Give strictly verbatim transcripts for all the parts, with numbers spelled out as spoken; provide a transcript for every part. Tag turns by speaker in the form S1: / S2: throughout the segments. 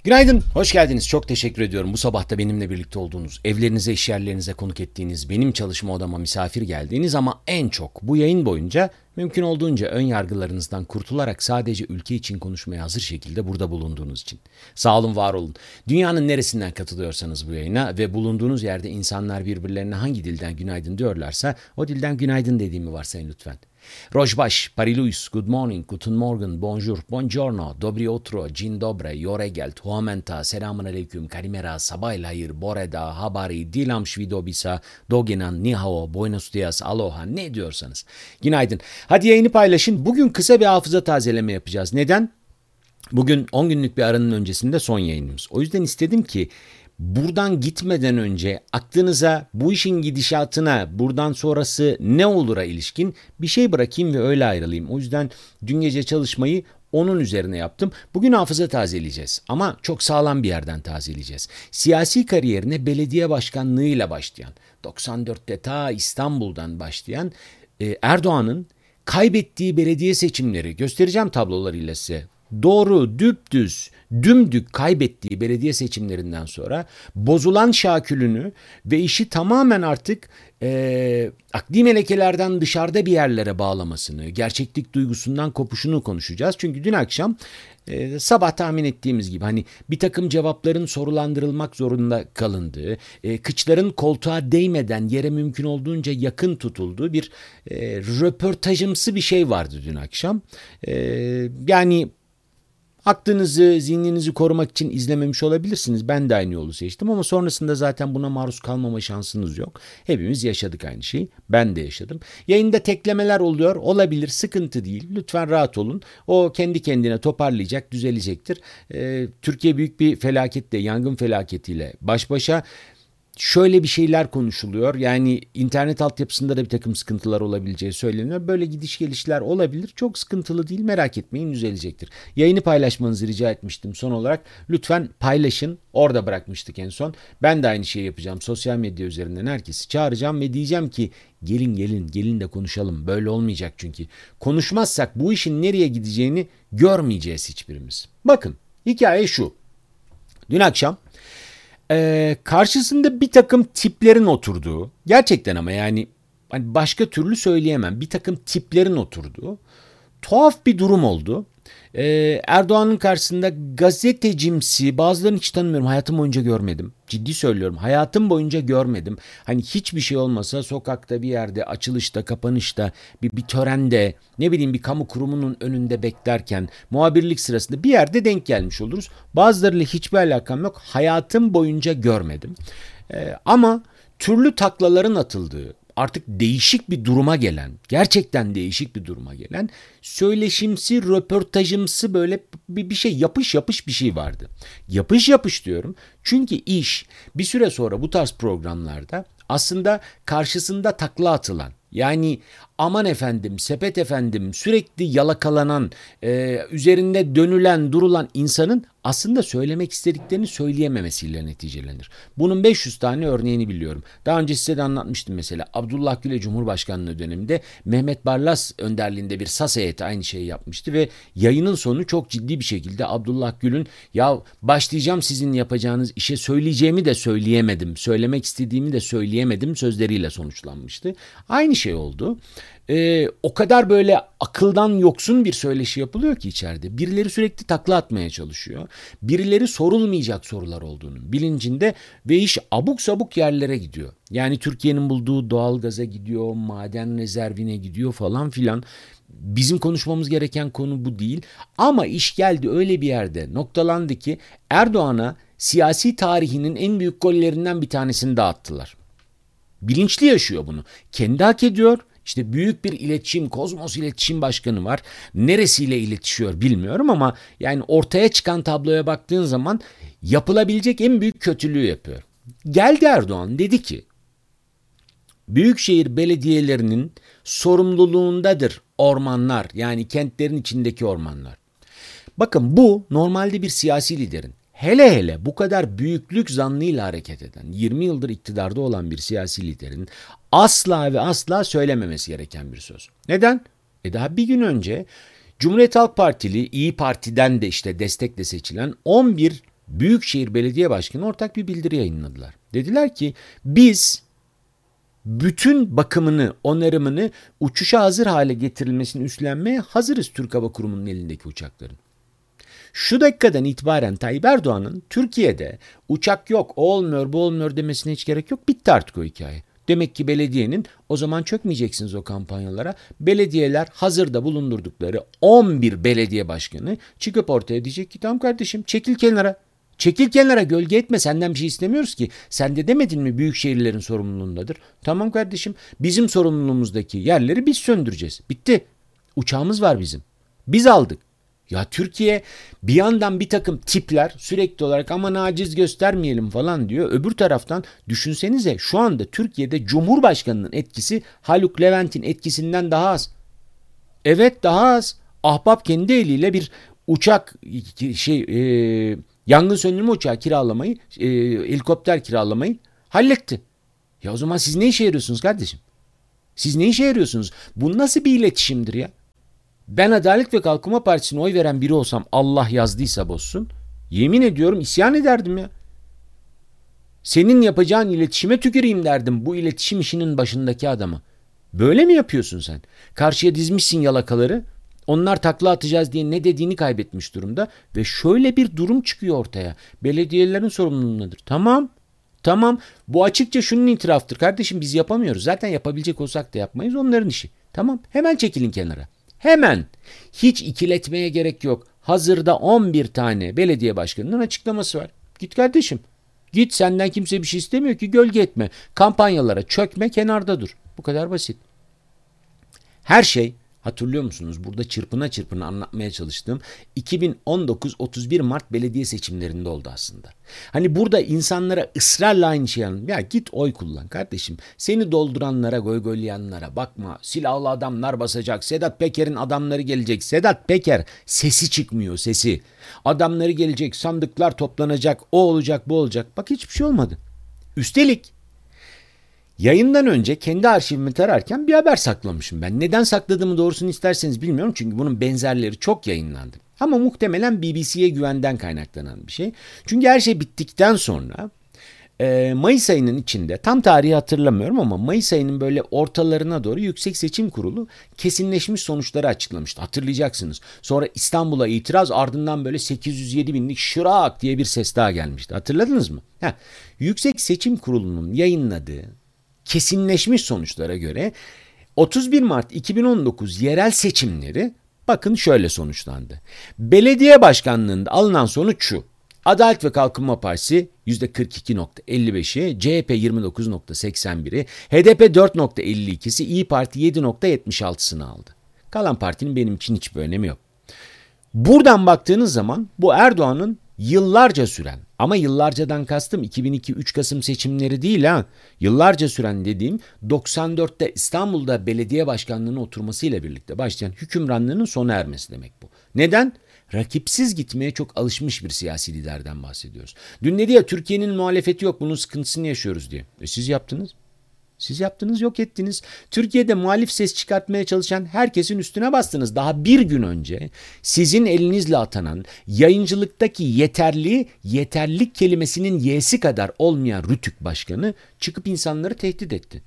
S1: Günaydın, hoş geldiniz. Çok teşekkür ediyorum bu sabah da benimle birlikte olduğunuz, evlerinize, iş yerlerinize konuk ettiğiniz, benim çalışma odama misafir geldiğiniz ama en çok bu yayın boyunca mümkün olduğunca ön yargılarınızdan kurtularak sadece ülke için konuşmaya hazır şekilde burada bulunduğunuz için. Sağ olun, var olun. Dünyanın neresinden katılıyorsanız bu yayına ve bulunduğunuz yerde insanlar birbirlerine hangi dilden günaydın diyorlarsa o dilden günaydın dediğimi varsayın lütfen. Rojbaş, Pariluis, Good morning, Guten Morgen, Bonjour, Buongiorno, Dobry utro, Dzień dobre, Yoregelt, Huamenta, Selamun aleyküm, Kalimera, Sabaylahir, Boreda, Habari, Dilam Shvidobisa, Dogenan, Nihao, Buenos dias, Aloha, ne diyorsanız. Günaydın. Hadi yayını paylaşın. Bugün kısa bir hafıza tazeleme yapacağız. Neden? Bugün on günlük bir aranın öncesinde son yayınımız. O yüzden istedim ki buradan gitmeden önce aklınıza bu işin gidişatına, buradan sonrası ne olur'a ilişkin bir şey bırakayım ve öyle ayrılayım. O yüzden dün gece çalışmayı onun üzerine yaptım. Bugün hafıza tazeleyeceğiz ama çok sağlam bir yerden tazeleyeceğiz. Siyasi kariyerine belediye başkanlığıyla başlayan, doksan dörtte ta İstanbul'dan başlayan e, Erdoğan'ın kaybettiği belediye seçimleri, göstereceğim tablolarıyla size, doğru, düpdüz, dümdük kaybettiği belediye seçimlerinden sonra bozulan şakülünü ve işi tamamen artık e, akli melekelerden dışarıda bir yerlere bağlamasını, gerçeklik duygusundan kopuşunu konuşacağız. Çünkü dün akşam e, sabah tahmin ettiğimiz gibi hani bir takım cevapların sorulandırılmak zorunda kalındığı, e, kıçların koltuğa değmeden yere mümkün olduğunca yakın tutulduğu bir e, röportajımsı bir şey vardı dün akşam. E, yani aklınızı, zihninizi korumak için izlememiş olabilirsiniz. Ben de aynı yolu seçtim ama sonrasında zaten buna maruz kalmama şansınız yok. Hepimiz yaşadık aynı şeyi. Ben de yaşadım. Yayında teklemeler oluyor. Olabilir, sıkıntı değil. Lütfen rahat olun. O kendi kendine toparlayacak, düzelecektir. Ee, Türkiye büyük bir felaketle, yangın felaketiyle baş başa. Şöyle bir şeyler konuşuluyor. Yani internet altyapısında da bir takım sıkıntılar olabileceği söyleniyor. Böyle gidiş gelişler olabilir. Çok sıkıntılı değil, merak etmeyin, düzelecektir. Yayını paylaşmanızı rica etmiştim son olarak. Lütfen paylaşın. Orada bırakmıştık en son. Ben de aynı şeyi yapacağım. Sosyal medya üzerinden herkesi çağıracağım ve diyeceğim ki gelin gelin gelin de konuşalım. Böyle olmayacak çünkü. Konuşmazsak bu işin nereye gideceğini görmeyeceğiz hiçbirimiz. Bakın, hikaye şu. Dün akşam Ee, karşısında bir takım tiplerin oturduğu, gerçekten ama yani hani başka türlü söyleyemem, bir takım tiplerin oturduğu tuhaf bir durum oldu. Ee, Erdoğan'ın karşısında gazetecimsi, bazılarını hiç tanımıyorum, hayatım boyunca görmedim. Ciddi söylüyorum, hayatım boyunca görmedim. Hani hiçbir şey olmasa sokakta bir yerde, açılışta, kapanışta, bir, bir törende, ne bileyim bir kamu kurumunun önünde beklerken, muhabirlik sırasında bir yerde denk gelmiş oluruz. Bazılarıyla hiçbir alakam yok, hayatım boyunca görmedim. Ee, ama türlü taklaların atıldığı, artık değişik bir duruma gelen, gerçekten değişik bir duruma gelen, söyleşimsi, röportajımsı böyle bir, bir şey, yapış yapış bir şey vardı. Yapış yapış diyorum çünkü iş bir süre sonra bu tarz programlarda aslında karşısında takla atılan, yani aman efendim, sepet efendim, sürekli yalakalanan, e, üzerinde dönülen, durulan insanın aslında söylemek istediklerini söyleyememesiyle neticelenir. Bunun beş yüz tane örneğini biliyorum. Daha önce size de anlatmıştım mesela. Abdullah Gül'e Cumhurbaşkanlığı döneminde Mehmet Barlas önderliğinde bir S A S heyeti aynı şeyi yapmıştı ve yayının sonu çok ciddi bir şekilde Abdullah Gül'ün ya başlayacağım sizin yapacağınız işe, söyleyeceğimi de söyleyemedim, söylemek istediğimi de söyleyemedim sözleriyle sonuçlanmıştı. Aynı şey oldu. Ee, o kadar böyle akıldan yoksun bir söyleşi yapılıyor ki içeride. Birileri sürekli takla atmaya çalışıyor. Birileri sorulmayacak sorular olduğunun bilincinde ve iş abuk sabuk yerlere gidiyor. Yani Türkiye'nin bulduğu doğalgaza gidiyor, maden rezervine gidiyor falan filan. Bizim konuşmamız gereken konu bu değil. Ama iş geldi öyle bir yerde noktalandı ki Erdoğan'a siyasi tarihinin en büyük gollerinden bir tanesini dağıttılar. Bilinçli yaşıyor bunu. Kendi hak ediyor. İşte büyük bir iletişim, Kozmos iletişim başkanı var. Neresiyle iletişiyor bilmiyorum ama yani ortaya çıkan tabloya baktığın zaman yapılabilecek en büyük kötülüğü yapıyor. Geldi Erdoğan dedi ki büyükşehir belediyelerinin sorumluluğundadır ormanlar, yani kentlerin içindeki ormanlar. Bakın, bu normalde bir siyasi liderin, hele hele bu kadar büyüklük zannıyla hareket eden, yirmi yıldır iktidarda olan bir siyasi liderin asla ve asla söylememesi gereken bir söz. Neden? E daha bir gün önce Cumhuriyet Halk Partili, İyi Parti'den de işte destekle seçilen on bir Büyükşehir Belediye Başkanı ortak bir bildiri yayınladılar. Dediler ki biz bütün bakımını, onarımını, uçuşa hazır hale getirilmesini üstlenmeye hazırız Türk Hava Kurumu'nun elindeki uçakların. Şu dakikadan itibaren Tayyip Erdoğan'ın Türkiye'de uçak yok, o olmuyor, bu olmuyor demesine hiç gerek yok. Bitti artık o hikaye. Demek ki belediyenin o zaman çökmeyeceksiniz o kampanyalara. Belediyeler hazırda bulundurdukları on bir belediye başkanı çıkıp ortaya diyecek ki tamam kardeşim çekil kenara. Çekil kenara, gölge etme, senden bir şey istemiyoruz ki. Sen de demedin mi büyük şehirlerin sorumluluğundadır. Tamam kardeşim, bizim sorumluluğumuzdaki yerleri biz söndüreceğiz. Bitti. Uçağımız var bizim. Biz aldık. Ya Türkiye bir yandan bir takım tipler sürekli olarak aman aciz göstermeyelim falan diyor. Öbür taraftan düşünsenize şu anda Türkiye'de Cumhurbaşkanı'nın etkisi Haluk Levent'in etkisinden daha az. Evet, daha az. Ahbap kendi eliyle bir uçak şey e, yangın söndürme uçağı kiralamayı, e, helikopter kiralamayı halletti. Ya o zaman siz ne işe yarıyorsunuz kardeşim? Siz ne işe yarıyorsunuz? Bu nasıl bir iletişimdir ya? Ben Adalet ve Kalkınma Partisi'ne oy veren biri olsam, Allah yazdıysa bozsun, yemin ediyorum isyan ederdim ya. Senin yapacağın iletişime tüküreyim derdim bu iletişim işinin başındaki adama. Böyle mi yapıyorsun sen? Karşıya dizmişsin yalakaları. Onlar takla atacağız diye ne dediğini kaybetmiş durumda. Ve şöyle bir durum çıkıyor ortaya. Belediyelerin sorumluluğundadır. Tamam. Tamam. Bu açıkça şunun itiraftır. Kardeşim biz yapamıyoruz. Zaten yapabilecek olsak da yapmayız. Onların işi. Tamam. Hemen çekilin kenara. Hemen. Hiç ikiletmeye gerek yok. Hazırda on bir tane belediye başkanının açıklaması var. Git kardeşim. Git, senden kimse bir şey istemiyor ki, gölge etme. Kampanyalara çökme, kenarda dur. Bu kadar basit. Her şey, hatırlıyor musunuz? Burada çırpına çırpına anlatmaya çalıştığım iki bin on dokuz otuz bir Mart belediye seçimlerinde oldu aslında. Hani burada insanlara ısrarla aynı şey anlatıyor. Ya git oy kullan kardeşim. Seni dolduranlara, goygoylayanlara bakma. Silahlı adamlar basacak. Sedat Peker'in adamları gelecek. Sedat Peker sesi çıkmıyor, sesi. Adamları gelecek, sandıklar toplanacak, o olacak, bu olacak. Bak hiçbir şey olmadı. Üstelik yayından önce kendi arşivimi tararken bir haber saklamışım ben. Neden sakladığımı doğrusunu isterseniz bilmiyorum. Çünkü bunun benzerleri çok yayınlandı. Ama muhtemelen B B C'ye güvenden kaynaklanan bir şey. Çünkü her şey bittikten sonra e, Mayıs ayının içinde, tam tarihi hatırlamıyorum ama Mayıs ayının böyle ortalarına doğru Yüksek Seçim Kurulu kesinleşmiş sonuçları açıklamıştı. Hatırlayacaksınız. Sonra İstanbul'a itiraz, ardından böyle sekiz yüz yedi binlik şırak diye bir ses daha gelmişti. Hatırladınız mı? Heh. Yüksek Seçim Kurulu'nun yayınladığı kesinleşmiş sonuçlara göre otuz bir Mart iki bin on dokuz yerel seçimleri bakın şöyle sonuçlandı. Belediye başkanlığında alınan sonuç şu. Adalet ve Kalkınma Partisi yüzde kırk iki virgül elli beşi, C H P yirmi dokuz virgül seksen biri, H D P dört virgül elli ikisi, İyi Parti yedi virgül yetmiş altısını aldı. Kalan partinin benim için hiçbir önemi yok. Buradan baktığınız zaman bu Erdoğan'ın yıllarca süren, ama yıllarcadan kastım iki bin iki üç Kasım seçimleri değil ha. Yıllarca süren dediğim doksan dörtte İstanbul'da belediye başkanlığına oturmasıyla birlikte başlayan hükümranlığının sona ermesi demek bu. Neden? Rakipsiz gitmeye çok alışmış bir siyasi liderden bahsediyoruz. Dün dedi ya, Türkiye'nin muhalefeti yok, bunun sıkıntısını yaşıyoruz diye. E siz yaptınız. Siz yaptınız, yok ettiniz. Türkiye'de muhalif ses çıkartmaya çalışan herkesin üstüne bastınız. Daha bir gün önce sizin elinizle atanan yayıncılıktaki yeterli, yeterlilik kelimesinin y'si kadar olmayan Rütük Başkanı çıkıp insanları tehdit etti.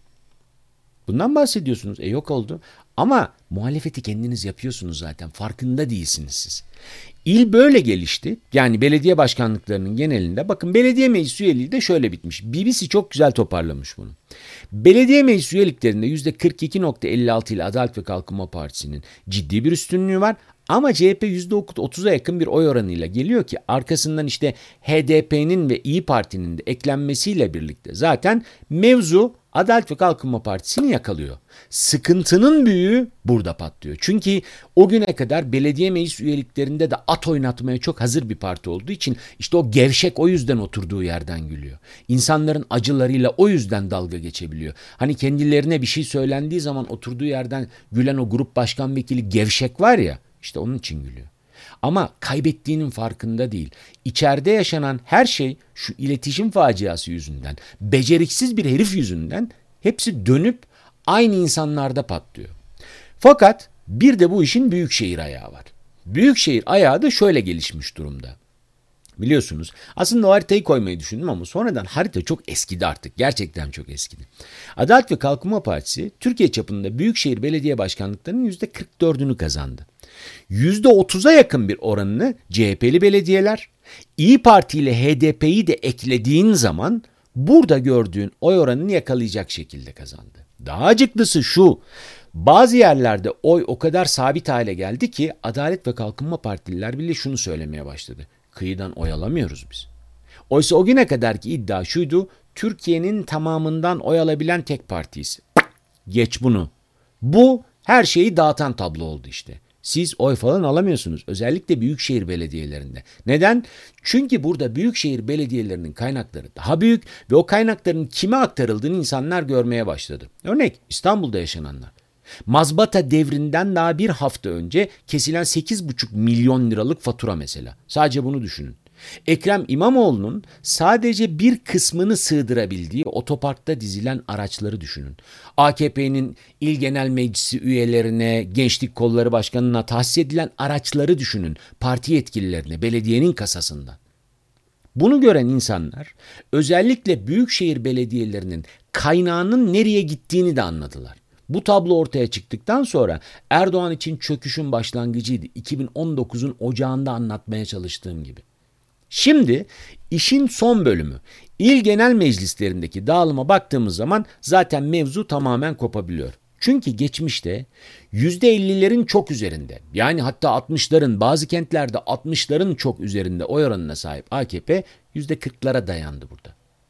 S1: Bundan bahsediyorsunuz. E yok oldu. Ama muhalefeti kendiniz yapıyorsunuz zaten. Farkında değilsiniz siz. İl böyle gelişti. Yani belediye başkanlıklarının genelinde. Bakın belediye meclis üyeliği de şöyle bitmiş. B B C çok güzel toparlamış bunu. Belediye meclis üyeliklerinde yüzde kırk iki virgül elli altı ile Adalet ve Kalkınma Partisi'nin ciddi bir üstünlüğü var. Ama C H P yüzde otuza yakın bir oy oranıyla geliyor ki arkasından işte H D P'nin ve İyi Parti'nin de eklenmesiyle birlikte zaten mevzu Adalet ve Kalkınma Partisi'ni yakalıyor. Sıkıntının büyüğü burada patlıyor. Çünkü o güne kadar belediye meclis üyeliklerinde de at oynatmaya çok hazır bir parti olduğu için işte o gevşek o yüzden oturduğu yerden gülüyor. İnsanların acılarıyla o yüzden dalga geçebiliyor. Hani kendilerine bir şey söylendiği zaman oturduğu yerden gülen o grup başkan vekili gevşek var ya, işte onun için gülüyor. Ama kaybettiğinin farkında değil. İçeride yaşanan her şey şu iletişim faciası yüzünden, beceriksiz bir herif yüzünden hepsi dönüp aynı insanlarda patlıyor. Fakat bir de bu işin büyükşehir ayağı var. Büyükşehir ayağı da şöyle gelişmiş durumda. Biliyorsunuz. Aslında o haritayı koymayı düşündüm ama sonradan harita çok eskidi artık. Gerçekten çok eskidi. Adalet ve Kalkınma Partisi Türkiye çapında büyükşehir belediye başkanlıklarının yüzde kırk dördünü kazandı. yüzde otuza yakın bir oranını C H P'li belediyeler, İyi Parti ile H D P'yi de eklediğin zaman burada gördüğün oy oranını yakalayacak şekilde kazandı. Daha acıklısı şu: bazı yerlerde oy o kadar sabit hale geldi ki Adalet ve Kalkınma Partililer bile şunu söylemeye başladı: kıyıdan oy alamıyoruz biz. Oysa o güne kadarki iddia şuydu: Türkiye'nin tamamından oy alabilen tek partiyiz. Geç bunu. Bu her şeyi dağıtan tablo oldu işte. Siz oy falan alamıyorsunuz. Özellikle büyükşehir belediyelerinde. Neden? Çünkü burada büyükşehir belediyelerinin kaynakları daha büyük ve o kaynakların kime aktarıldığını insanlar görmeye başladı. Örnek İstanbul'da yaşananlar. Mazbata devrinden daha bir hafta önce kesilen sekiz buçuk milyon liralık fatura mesela. Sadece bunu düşünün. Ekrem İmamoğlu'nun sadece bir kısmını sığdırabildiği otoparkta dizilen araçları düşünün. A K P'nin İl Genel Meclisi üyelerine, Gençlik Kolları Başkanı'na tahsis edilen araçları düşünün. Parti yetkililerine, belediyenin kasasında. Bunu gören insanlar özellikle büyükşehir belediyelerinin kaynağının nereye gittiğini de anladılar. Bu tablo ortaya çıktıktan sonra Erdoğan için çöküşün başlangıcıydı. iki bin on dokuzun ocağında anlatmaya çalıştığım gibi. Şimdi işin son bölümü. İl genel meclislerindeki dağılıma baktığımız zaman zaten mevzu tamamen kopabiliyor. Çünkü geçmişte yüzde ellilerin çok üzerinde, yani hatta altmışların, bazı kentlerde altmışların çok üzerinde oy oranına sahip A K P yüzde kırklara dayandı burada.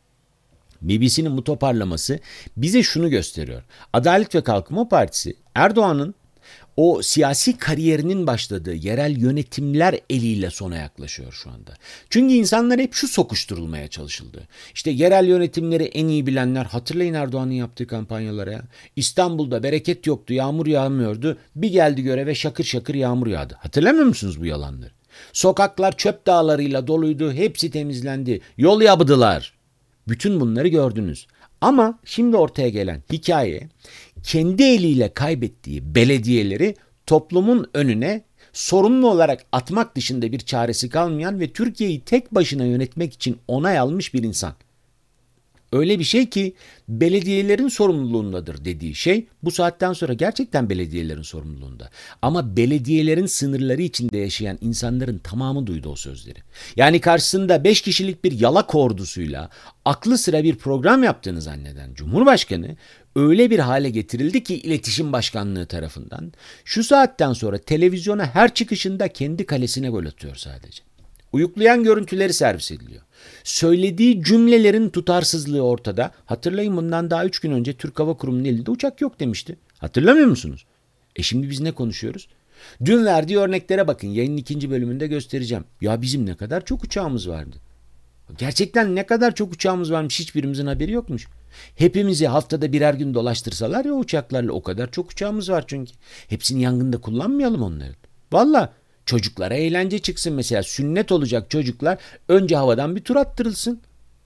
S1: B B C'nin bu toparlaması bize şunu gösteriyor: Adalet ve Kalkınma Partisi Erdoğan'ın o siyasi kariyerinin başladığı yerel yönetimler eliyle sona yaklaşıyor şu anda. Çünkü insanlar hep şu sokuşturulmaya çalışıldı. İşte yerel yönetimleri en iyi bilenler, hatırlayın Erdoğan'ın yaptığı kampanyalara ya. İstanbul'da bereket yoktu, yağmur yağmıyordu. Bir geldi göreve şakır şakır yağmur yağdı. Hatırlamıyor musunuz bu yalanları? Sokaklar çöp dağlarıyla doluydu, hepsi temizlendi. Yol yaptılar. Bütün bunları gördünüz. Ama şimdi ortaya gelen hikaye, kendi eliyle kaybettiği belediyeleri toplumun önüne sorumlu olarak atmak dışında bir çaresi kalmayan ve Türkiye'yi tek başına yönetmek için onay almış bir insan. Öyle bir şey ki belediyelerin sorumluluğundadır dediği şey bu saatten sonra gerçekten belediyelerin sorumluluğunda. Ama belediyelerin sınırları içinde yaşayan insanların tamamı duydu o sözleri. Yani karşısında beş kişilik bir yalak ordusuyla aklı sıra bir program yaptığını zanneden Cumhurbaşkanı öyle bir hale getirildi ki iletişim başkanlığı tarafından şu saatten sonra televizyona her çıkışında kendi kalesine gol atıyor sadece. Uyuklayan görüntüleri servis ediliyor. Söylediği cümlelerin tutarsızlığı ortada. Hatırlayın, bundan daha üç gün önce Türk Hava Kurumu'nun elinde uçak yok demişti. Hatırlamıyor musunuz? E şimdi biz ne konuşuyoruz? Dün verdiği örneklere bakın. Yayının ikinci bölümünde göstereceğim. Ya bizim ne kadar çok uçağımız vardı. Gerçekten ne kadar çok uçağımız varmış, hiçbirimizin haberi yokmuş. Hepimizi haftada birer gün dolaştırsalar ya uçaklarla, o kadar çok uçağımız var çünkü. Hepsini yangında kullanmayalım onları. Vallahi çocuklara eğlence çıksın mesela. Sünnet olacak çocuklar önce havadan bir tur attırılsın.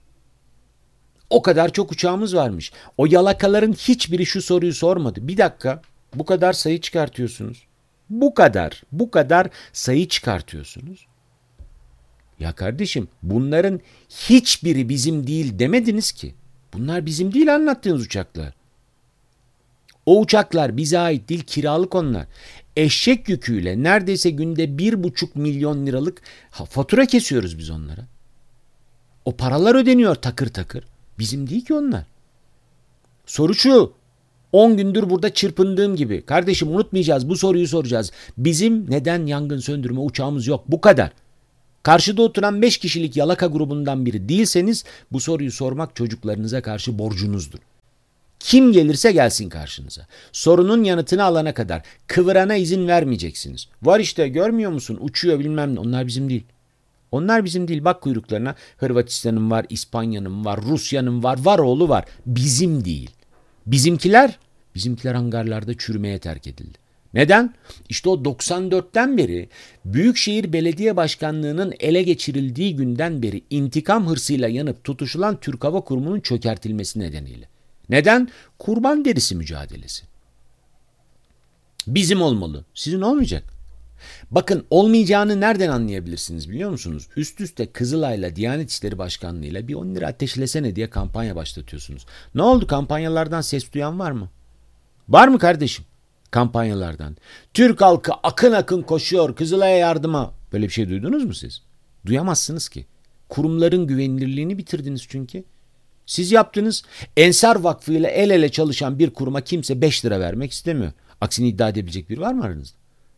S1: O kadar çok uçağımız varmış. O yalakaların hiçbiri şu soruyu sormadı. Bir dakika, bu kadar sayı çıkartıyorsunuz. Bu kadar, bu kadar sayı çıkartıyorsunuz. Ya kardeşim, bunların hiçbiri bizim değil demediniz ki. Bunlar bizim değil anlattığınız uçaklar. O uçaklar bize ait değil, kiralık onlar. Eşek yüküyle neredeyse günde bir buçuk milyon liralık fatura kesiyoruz biz onlara. O paralar ödeniyor takır takır. Bizim değil ki onlar. Soru şu: on gündür burada çırpındığım gibi. Kardeşim, unutmayacağız, bu soruyu soracağız. Bizim neden yangın söndürme uçağımız yok? Bu kadar. Karşıda oturan beş kişilik yalaka grubundan biri değilseniz bu soruyu sormak çocuklarınıza karşı borcunuzdur. Kim gelirse gelsin karşınıza. Sorunun yanıtını alana kadar kıvırana izin vermeyeceksiniz. Var işte, görmüyor musun? Uçuyor bilmem ne. Onlar bizim değil. Onlar bizim değil. Bak kuyruklarına. Hırvatistan'ın var, İspanya'nın var, Rusya'nın var, var oğlu var. Bizim değil. Bizimkiler, bizimkiler hangarlarda çürümeye terk edildi. Neden? İşte o doksan dörtten beri Büyükşehir Belediye Başkanlığı'nın ele geçirildiği günden beri intikam hırsıyla yanıp tutuşulan Türk Hava Kurumu'nun çökertilmesi nedeniyle. Neden? Kurban derisi mücadelesi. Bizim olmalı. Sizin olmayacak. Bakın olmayacağını nereden anlayabilirsiniz biliyor musunuz? Üst üste Kızılay'la Diyanet İşleri Başkanlığı'yla bir on lira ateşlesene diye kampanya başlatıyorsunuz. Ne oldu, kampanyalardan ses duyan var mı? Var mı kardeşim? Kampanyalardan. Türk halkı akın akın koşuyor Kızılay'a yardıma. Böyle bir şey duydunuz mu siz? Duyamazsınız ki. Kurumların güvenilirliğini bitirdiniz çünkü. Siz yaptınız. Ensar Vakfı ile el ele çalışan bir kuruma kimse beş lira vermek istemiyor. Aksini iddia edebilecek biri var mı aranızda?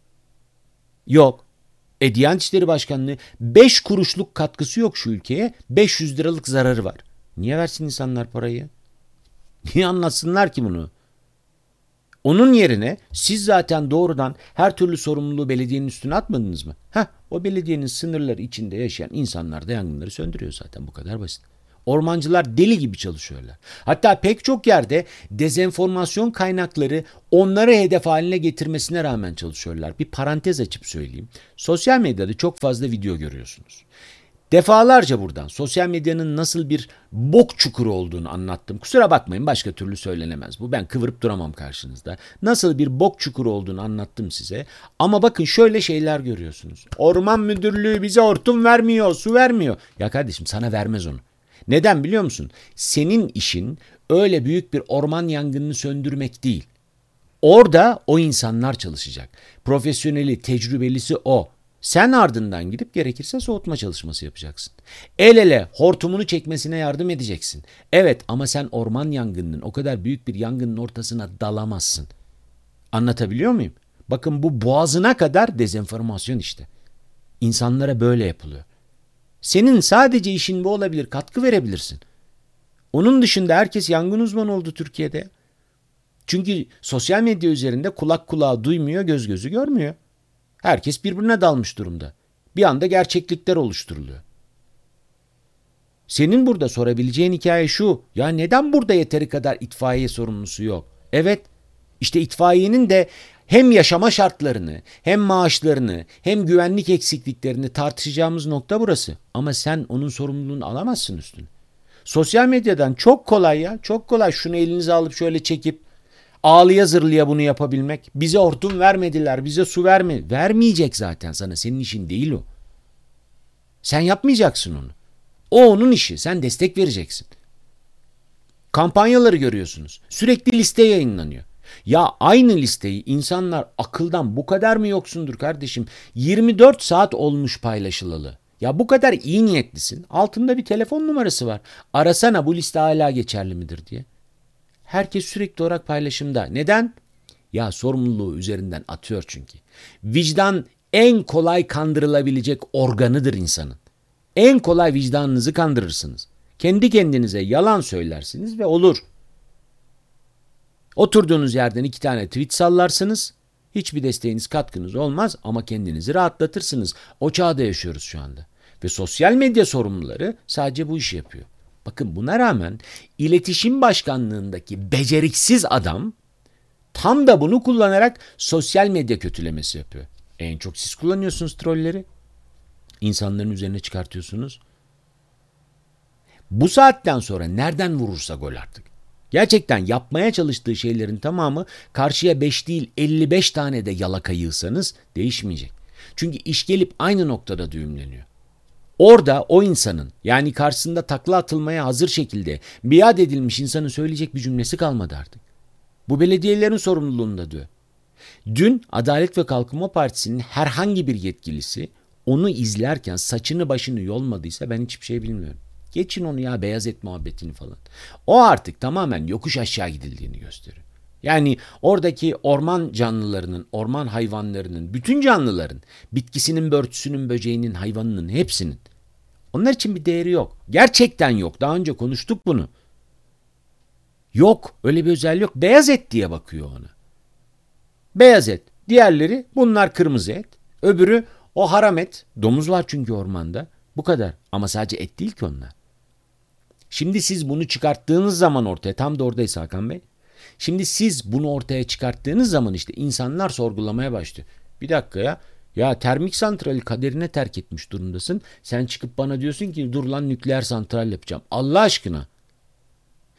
S1: Yok. E Diyanet İşleri Başkanlığı beş kuruşluk katkısı yok şu ülkeye. beş yüz liralık zararı var. Niye versin insanlar parayı? Niye anlatsınlar ki bunu? Onun yerine siz zaten doğrudan her türlü sorumluluğu belediyenin üstüne atmadınız mı? Heh, o belediyenin sınırları içinde yaşayan insanlar da yangınları söndürüyor zaten, bu kadar basit. Ormancılar deli gibi çalışıyorlar. Hatta pek çok yerde dezenformasyon kaynakları onları hedef haline getirmesine rağmen çalışıyorlar. Bir parantez açıp söyleyeyim. Sosyal medyada çok fazla video görüyorsunuz. Defalarca buradan sosyal medyanın nasıl bir bok çukuru olduğunu anlattım. Kusura bakmayın, başka türlü söylenemez bu. Ben kıvırıp duramam karşınızda. Nasıl bir bok çukuru olduğunu anlattım size. Ama bakın şöyle şeyler görüyorsunuz. Orman müdürlüğü bize hortum vermiyor, su vermiyor. Ya kardeşim, sana vermez onu. Neden biliyor musun? Senin işin öyle büyük bir orman yangınını söndürmek değil. Orada o insanlar çalışacak. Profesyoneli, tecrübelisi o. Sen ardından gidip gerekirse soğutma çalışması yapacaksın. El ele hortumunu çekmesine yardım edeceksin. Evet, ama sen orman yangınının, o kadar büyük bir yangının ortasına dalamazsın. Anlatabiliyor muyum? Bakın, bu boğazına kadar dezenformasyon işte. İnsanlara böyle yapılıyor. Senin sadece işin bu olabilir, katkı verebilirsin. Onun dışında herkes yangın uzmanı oldu Türkiye'de. Çünkü sosyal medya üzerinde kulak kulağı duymuyor, göz gözü görmüyor. Herkes birbirine dalmış durumda. Bir anda gerçeklikler oluşturuluyor. Senin burada sorabileceğin hikaye şu: ya neden burada yeteri kadar itfaiye sorumlusu yok? Evet, işte itfaiyenin de hem yaşama şartlarını, hem maaşlarını, hem güvenlik eksikliklerini tartışacağımız nokta burası. Ama sen onun sorumluluğunu alamazsın üstüne. Sosyal medyadan çok kolay ya, çok kolay şunu elinize alıp şöyle çekip ağlıya zırlıya bunu yapabilmek. Bize hortum vermediler, bize su verme. Vermeyecek zaten sana, senin işin değil o. Sen yapmayacaksın onu. O onun işi, sen destek vereceksin. Kampanyaları görüyorsunuz. Sürekli liste yayınlanıyor. Ya aynı listeyi insanlar akıldan bu kadar mı yoksundur kardeşim? yirmi dört saat olmuş paylaşılalı. Ya bu kadar iyi niyetlisin. Altında bir telefon numarası var. Arasana, bu liste hala geçerli midir diye. Herkes sürekli olarak paylaşımda. Neden? Ya sorumluluğu üzerinden atıyor çünkü. Vicdan en kolay kandırılabilecek organıdır insanın. En kolay vicdanınızı kandırırsınız. Kendi kendinize yalan söylersiniz ve olur. Oturduğunuz yerden iki tane tweet sallarsınız. Hiçbir desteğiniz, katkınız olmaz ama kendinizi rahatlatırsınız. O çağda yaşıyoruz şu anda. Ve sosyal medya sorumluları sadece bu işi yapıyor. Bakın, buna rağmen iletişim başkanlığındaki beceriksiz adam tam da bunu kullanarak sosyal medya kötülemesi yapıyor. En çok siz kullanıyorsunuz trolleri. İnsanların üzerine çıkartıyorsunuz. Bu saatten sonra nereden vurursa gol artık. Gerçekten yapmaya çalıştığı şeylerin tamamı karşıya beş değil elli beş tane de yalaka yığsanız değişmeyecek. Çünkü iş gelip aynı noktada düğümleniyor. Orada o insanın, yani karşısında takla atılmaya hazır şekilde biat edilmiş insanın söyleyecek bir cümlesi kalmadı artık. Bu belediyelerin sorumluluğunda diyor. Dün Adalet ve Kalkınma Partisi'nin herhangi bir yetkilisi onu izlerken saçını başını yolmadıysa ben hiçbir şey bilmiyorum. Geçin onu ya, beyaz et muhabbetini falan. O artık tamamen yokuş aşağı gidildiğini gösteriyor. Yani oradaki orman canlılarının, orman hayvanlarının, bütün canlıların, bitkisinin, börtüsünün, böceğinin, hayvanının hepsinin, onlar için bir değeri yok. Gerçekten yok. Daha önce konuştuk bunu. Yok. Öyle bir özelliği yok. Beyaz et diye bakıyor ona. Beyaz et. Diğerleri, bunlar kırmızı et. Öbürü o haram et. Domuz var çünkü ormanda. Bu kadar. Ama sadece et değil ki onlar. Şimdi siz bunu çıkarttığınız zaman ortaya, tam da oradayız Hakan Bey. Şimdi siz bunu ortaya çıkarttığınız zaman işte insanlar sorgulamaya başlıyor. Bir dakika ya. Ya termik santrali kaderine terk etmiş durumdasın. Sen çıkıp bana diyorsun ki dur lan nükleer santral yapacağım. Allah aşkına.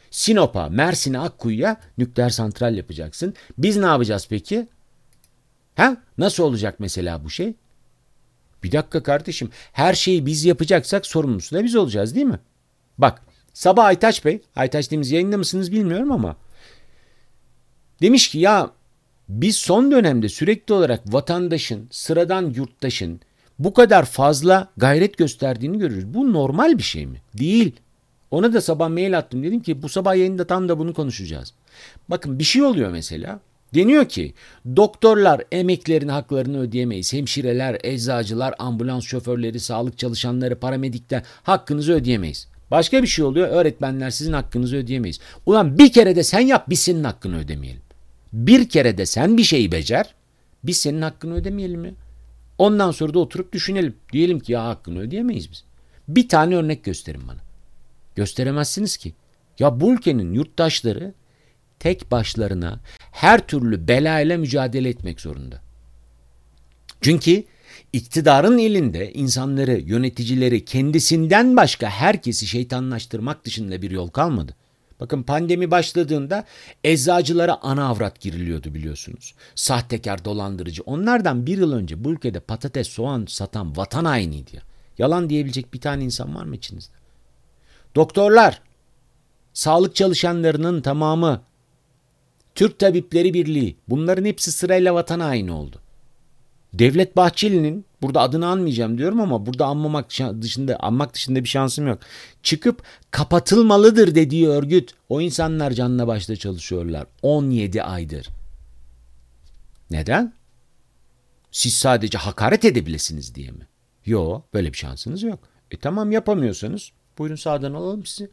S1: Sinop'a, Mersin'e, Akkuyu'ya nükleer santral yapacaksın. Biz ne yapacağız peki? Ha? Nasıl olacak mesela bu şey? Bir dakika kardeşim. Her şeyi biz yapacaksak sorumlusu da biz olacağız değil mi? Bak sabah Aytaç Bey, Aytaç Deniz yayında mısınız bilmiyorum ama demiş ki ya biz son dönemde sürekli olarak vatandaşın, sıradan yurttaşın bu kadar fazla gayret gösterdiğini görüyoruz. Bu normal bir şey mi? Değil. Ona da sabah mail attım. Dedim ki bu sabah yayında tam da bunu konuşacağız. Bakın bir şey oluyor mesela. Deniyor ki doktorlar emeklerini haklarını ödeyemeyiz. Hemşireler, eczacılar, ambulans şoförleri, sağlık çalışanları, paramedikler hakkınızı ödeyemeyiz. Başka bir şey oluyor. Öğretmenler sizin hakkınızı ödeyemeyiz. Ulan bir kere de sen yap biz senin hakkını ödemeyelim. Bir kere de sen bir şeyi becer. Biz senin hakkını ödemeyelim ya. Ondan sonra da oturup düşünelim. Diyelim ki ya hakkını ödeyemeyiz biz. Bir tane örnek gösterin bana. Gösteremezsiniz ki. Ya bu ülkenin yurttaşları tek başlarına her türlü belayla mücadele etmek zorunda. Çünkü iktidarın elinde insanları, yöneticileri kendisinden başka herkesi şeytanlaştırmak dışında bir yol kalmadı. Bakın pandemi başladığında eczacılara ana avrat giriliyordu biliyorsunuz. Sahtekar, dolandırıcı. Onlardan bir yıl önce bu ülkede patates, soğan satan vatan hainiydi ya. Yalan diyebilecek bir tane insan var mı içinizde? Doktorlar, sağlık çalışanlarının tamamı, Türk Tabipleri Birliği bunların hepsi sırayla vatan haini oldu. Devlet Bahçeli'nin burada adını anmayacağım diyorum ama burada anmamak dışında anmak dışında bir şansım yok. Çıkıp kapatılmalıdır dediği örgüt o insanlar canla başla çalışıyorlar on yedi aydır. Neden? Siz sadece hakaret edebilirsiniz diye mi? Yok, böyle bir şansınız yok. E tamam yapamıyorsanız buyurun sağdan alalım sizi.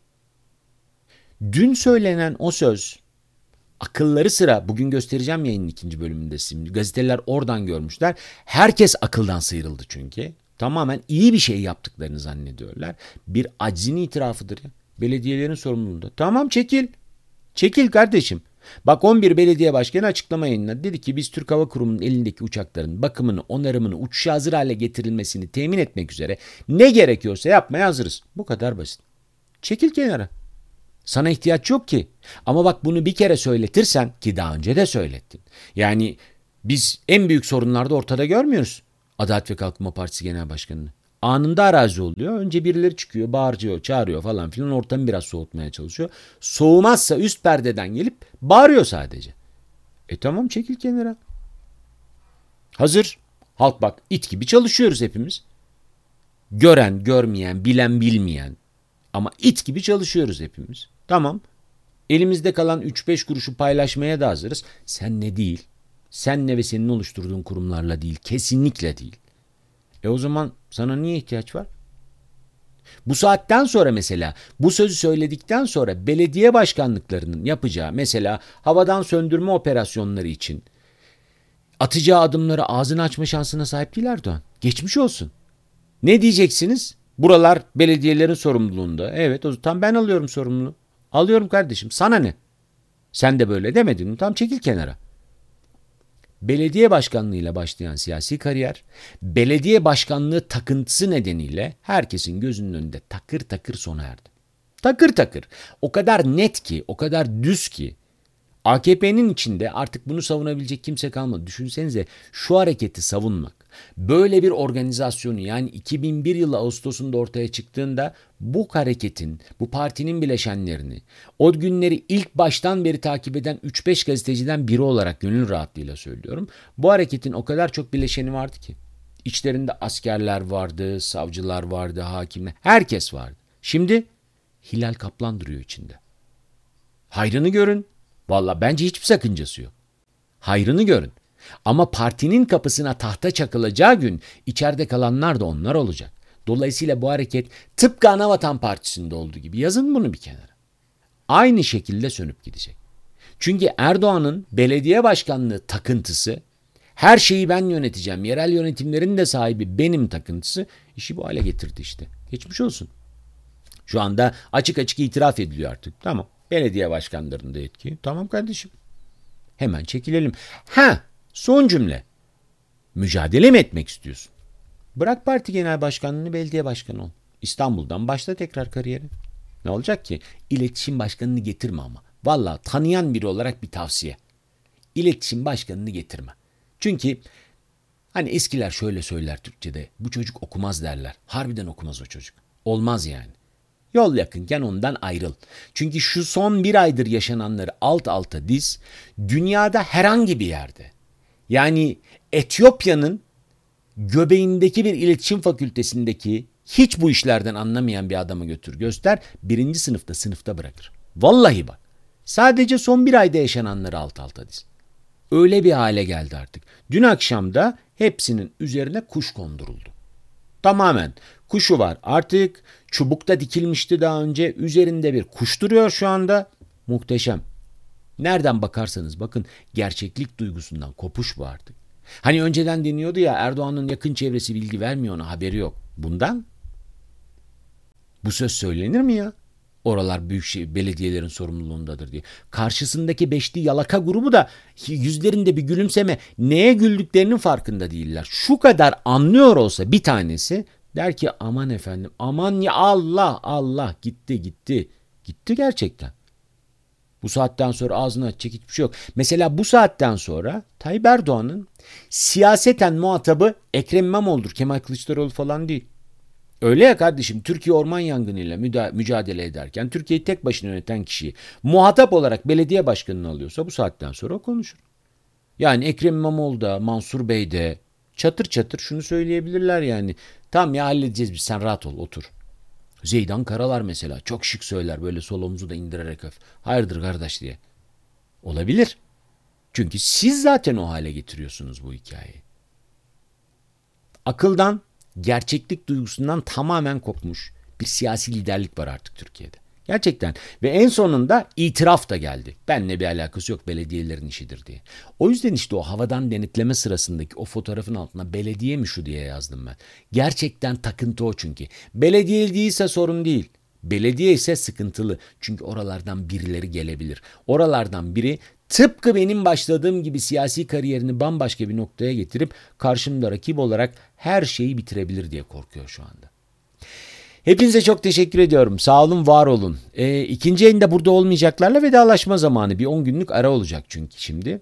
S1: Dün söylenen o söz akılları sıra bugün göstereceğim yayının ikinci bölümünde şimdi. Gazeteler oradan görmüşler. Herkes akıldan sıyrıldı çünkü. Tamamen iyi bir şey yaptıklarını zannediyorlar. Bir aczin itirafıdır ya. Belediyelerin sorumluluğunda. Tamam çekil. Çekil kardeşim. Bak on bir belediye başkanı açıklama yayınladı. Dedi ki biz Türk Hava Kurumu'nun elindeki uçakların bakımını, onarımını, uçuşa hazır hale getirilmesini temin etmek üzere ne gerekiyorsa yapmaya hazırız. Bu kadar basit. Çekil kenara. Sana ihtiyaç yok ki. Ama bak bunu bir kere söyletirsen ki daha önce de söylettin. Yani biz en büyük sorunlarda ortada görmüyoruz. Adalet ve Kalkınma Partisi Genel Başkanı'nı. Anında arazi oluyor. Önce birileri çıkıyor, bağırıyor, çağırıyor falan filan. Ortamı biraz soğutmaya çalışıyor. Soğumazsa üst perdeden gelip bağırıyor sadece. E tamam çekil kenara. Hazır. Halk bak it gibi çalışıyoruz hepimiz. Gören, görmeyen, bilen, bilmeyen. Ama it gibi çalışıyoruz hepimiz. Tamam. Elimizde kalan üç beş kuruşu paylaşmaya da hazırız. Sen ne değil? Senle ve senin oluşturduğun kurumlarla değil. Kesinlikle değil. E o zaman sana niye ihtiyaç var? Bu saatten sonra mesela bu sözü söyledikten sonra belediye başkanlıklarının yapacağı mesela havadan söndürme operasyonları için atacağı adımları ağzını açma şansına sahip değil Erdoğan. Geçmiş olsun. Ne diyeceksiniz? Buralar belediyelerin sorumluluğunda. Evet o tam ben alıyorum sorumluluğu. Alıyorum kardeşim. Sana ne? Sen de böyle demedin mi? Tam çekil kenara. Belediye başkanlığıyla başlayan siyasi kariyer, belediye başkanlığı takıntısı nedeniyle herkesin gözünün önünde takır takır sona erdi. Takır takır. O kadar net ki, o kadar düz ki, A K P'nin içinde artık bunu savunabilecek kimse kalmadı. Düşünsenize şu hareketi savunmak, böyle bir organizasyonu yani iki bin bir yılı Ağustos'unda ortaya çıktığında bu hareketin, bu partinin bileşenlerini, o günleri ilk baştan beri takip eden üç beş gazeteciden biri olarak gönül rahatlığıyla söylüyorum. Bu hareketin o kadar çok bileşeni vardı ki. İçlerinde askerler vardı, savcılar vardı, hakimler, herkes vardı. Şimdi Hilal Kaplan duruyor içinde. Hayrını görün. Valla bence hiçbir sakıncası yok. Hayrını görün. Ama partinin kapısına tahta çakılacağı gün içeride kalanlar da onlar olacak. Dolayısıyla bu hareket tıpkı Anavatan Partisi'nde olduğu gibi yazın bunu bir kenara. Aynı şekilde sönüp gidecek. Çünkü Erdoğan'ın belediye başkanlığı takıntısı, her şeyi ben yöneteceğim, yerel yönetimlerin de sahibi benim takıntısı işi bu hale getirdi işte. Geçmiş olsun. Şu anda açık açık itiraf ediliyor artık. Tamam. Belediye başkanlarında etki. Tamam kardeşim. Hemen çekilelim. Ha, son cümle. Mücadele mi etmek istiyorsun? Bırak parti genel başkanlığını belediye başkanı ol. İstanbul'dan başla tekrar kariyeri. Ne olacak ki? İletişim başkanını getirme ama. Vallahi tanıyan biri olarak bir tavsiye. İletişim başkanını getirme. Çünkü hani eskiler şöyle söyler Türkçe'de. Bu çocuk okumaz derler. Harbiden okumaz o çocuk. Olmaz yani. Yol yakınken ondan ayrıl. Çünkü şu son bir aydır yaşananları alt alta diz. Dünyada herhangi bir yerde. Yani Etiyopya'nın göbeğindeki bir iletişim fakültesindeki hiç bu işlerden anlamayan bir adamı götür göster. Birinci sınıfta sınıfta bırakır. Vallahi bak. Sadece son bir ayda yaşananları alt alta diz. Öyle bir hale geldi artık. Dün akşam da hepsinin üzerine kuş konduruldu. Tamamen kuşu var. Artık çubukta dikilmişti daha önce. Üzerinde bir kuş duruyor şu anda. Muhteşem. Nereden bakarsanız bakın gerçeklik duygusundan kopuş bu artık. Hani önceden deniyordu ya Erdoğan'ın yakın çevresi bilgi vermiyor ona haberi yok. Bundan bu söz söylenir mi ya? Oralar büyükşehir belediyelerin sorumluluğundadır diye. Karşısındaki beşli yalaka grubu da yüzlerinde bir gülümseme, neye güldüklerinin farkında değiller. Şu kadar anlıyor olsa bir tanesi der ki aman efendim, aman ya Allah Allah gitti gitti. Gitti gerçekten. Bu saatten sonra ağzını açacak hiçbir şey yok. Mesela bu saatten sonra Tayyip Erdoğan'ın siyaseten muhatabı Ekrem İmamoğlu'dur, Kemal Kılıçdaroğlu falan değil. Öyle ya kardeşim, Türkiye orman yangınıyla müda- mücadele ederken Türkiye'yi tek başına yöneten kişiyi muhatap olarak belediye başkanını alıyorsa bu saatten sonra o konuşur. Yani Ekrem İmamoğlu da Mansur Bey de çatır çatır şunu söyleyebilirler yani. Tamam ya halledeceğiz biz, sen rahat ol otur. Zeydan Karalar mesela çok şık söyler böyle sol omuzu da indirerek öf. Hayırdır kardeş diye. Olabilir. Çünkü siz zaten o hale getiriyorsunuz bu hikayeyi. Akıldan, gerçeklik duygusundan tamamen kopmuş bir siyasi liderlik var artık Türkiye'de. Gerçekten. Ve en sonunda itiraf da geldi. Benimle bir alakası yok, belediyelerin işidir diye. O yüzden işte o havadan denetleme sırasındaki o fotoğrafın altına belediye mi şu diye yazdım ben. Gerçekten takıntı o çünkü. Belediye değilse sorun değil. Belediye ise sıkıntılı. Çünkü oralardan birileri gelebilir. Oralardan biri tıpkı benim başladığım gibi siyasi kariyerini bambaşka bir noktaya getirip karşımda rakip olarak her şeyi bitirebilir diye korkuyor şu anda. Hepinize çok teşekkür ediyorum. Sağ olun, var olun. E, ikinci yayında burada olmayacaklarla vedalaşma zamanı. Bir on günlük ara olacak çünkü şimdi.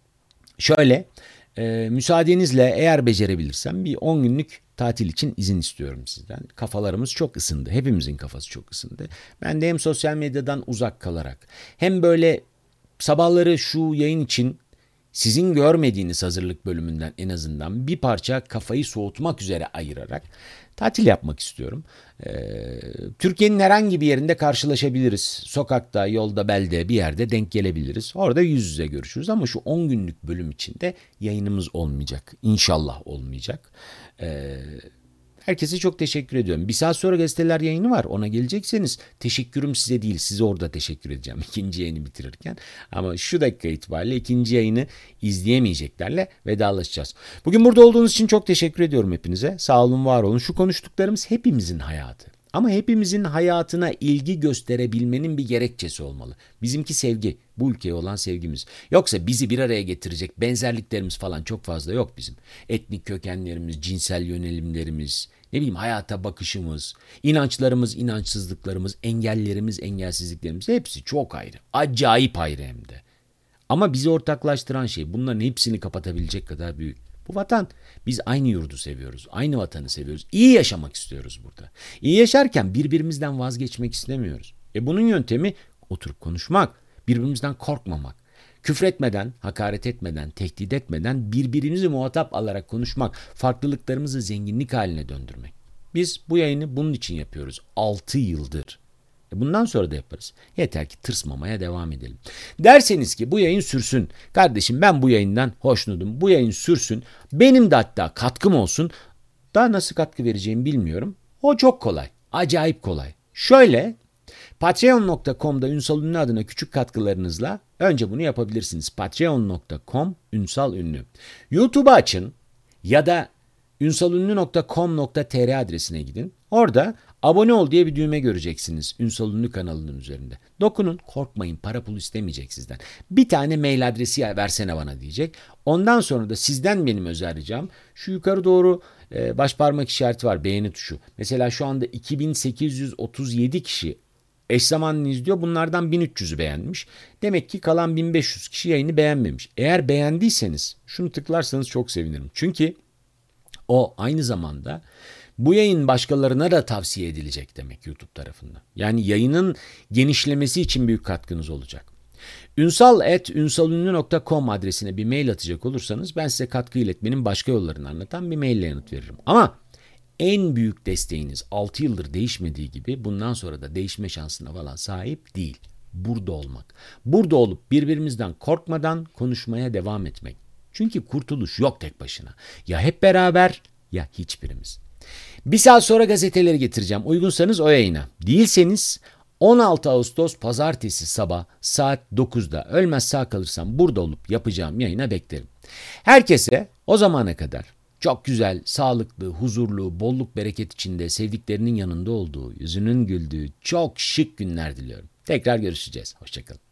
S1: Şöyle, e, müsaadenizle eğer becerebilirsem bir on günlük tatil için izin istiyorum sizden. Kafalarımız çok ısındı. Hepimizin kafası çok ısındı. Ben de hem sosyal medyadan uzak kalarak hem böyle sabahları şu yayın için sizin görmediğiniz hazırlık bölümünden en azından bir parça kafayı soğutmak üzere ayırarak tatil yapmak istiyorum. Ee, Türkiye'nin herhangi bir yerinde karşılaşabiliriz. Sokakta, yolda, belde bir yerde denk gelebiliriz. Orada yüz yüze görüşürüz ama şu on günlük bölüm içinde yayınımız olmayacak. İnşallah olmayacak. Ee, Herkese çok teşekkür ediyorum. Bir saat sonra gazeteler yayını var. Ona gelecekseniz teşekkürüm size değil. Size orada teşekkür edeceğim ikinci yayını bitirirken. Ama şu dakika itibariyle ikinci yayını izleyemeyeceklerle vedalaşacağız. Bugün burada olduğunuz için çok teşekkür ediyorum hepinize. Sağ olun, var olun. Şu konuştuklarımız hepimizin hayatı. Ama hepimizin hayatına ilgi gösterebilmenin bir gerekçesi olmalı. Bizimki sevgi, bu ülkeye olan sevgimiz. Yoksa bizi bir araya getirecek benzerliklerimiz falan çok fazla yok bizim. Etnik kökenlerimiz, cinsel yönelimlerimiz, ne bileyim hayata bakışımız, inançlarımız, inançsızlıklarımız, engellerimiz, engelsizliklerimiz hepsi çok ayrı. Acayip ayrı hem de. Ama bizi ortaklaştıran şey bunların hepsini kapatabilecek kadar büyük. Bu vatan. Biz aynı yurdu seviyoruz. Aynı vatanı seviyoruz. İyi yaşamak istiyoruz burada. İyi yaşarken birbirimizden vazgeçmek istemiyoruz. E bunun yöntemi oturup konuşmak. Birbirimizden korkmamak. Küfretmeden, hakaret etmeden, tehdit etmeden birbirimizi muhatap alarak konuşmak. Farklılıklarımızı zenginlik haline döndürmek. Biz bu yayını bunun için yapıyoruz. altı yıldır. Bundan sonra da yaparız. Yeter ki tırsmamaya devam edelim. Derseniz ki bu yayın sürsün. Kardeşim ben bu yayından hoşnutum. Bu yayın sürsün. Benim de hatta katkım olsun. Daha nasıl katkı vereceğimi bilmiyorum. O çok kolay. Acayip kolay. Şöyle patreon nokta com'da Ünsal Ünlü adına küçük katkılarınızla önce bunu yapabilirsiniz. patreon nokta com Ünsal Ünlü. YouTube'u açın ya da ünsalünlü nokta com nokta tr adresine gidin. Orada abone ol diye bir düğme göreceksiniz Ünsal Ünlü kanalının üzerinde. Dokunun, korkmayın, para pul istemeyecek sizden. Bir tane mail adresi versene bana diyecek. Ondan sonra da sizden benim özel ricam şu yukarı doğru e, baş parmak işareti var, beğeni tuşu. Mesela şu anda iki bin sekiz yüz otuz yedi kişi eş zamanlı izliyor. Bunlardan bin üç yüzü beğenmiş. Demek ki kalan bin beş yüz kişi yayını beğenmemiş. Eğer beğendiyseniz şunu tıklarsanız çok sevinirim. Çünkü o aynı zamanda bu yayın başkalarına da tavsiye edilecek demek YouTube tarafından. Yani yayının genişlemesi için büyük katkınız olacak. ünsal at ünsalünlü nokta com adresine bir mail atacak olursanız ben size katkı iletmenin başka yollarını anlatan bir maille yanıt veririm. Ama en büyük desteğiniz altı yıldır değişmediği gibi bundan sonra da değişme şansına falan sahip değil. Burada olmak. Burada olup birbirimizden korkmadan konuşmaya devam etmek. Çünkü kurtuluş yok tek başına. Ya hep beraber ya hiçbirimiz. Bir saat sonra gazeteleri getireceğim. Uygunsanız o yayına. Değilseniz on altı Ağustos Pazartesi sabah saat dokuzda ölmez sağ kalırsam burada olup yapacağım yayına beklerim. Herkese o zamana kadar çok güzel, sağlıklı, huzurlu, bolluk bereket içinde sevdiklerinin yanında olduğu, yüzünün güldüğü çok şık günler diliyorum. Tekrar görüşeceğiz. Hoşçakalın.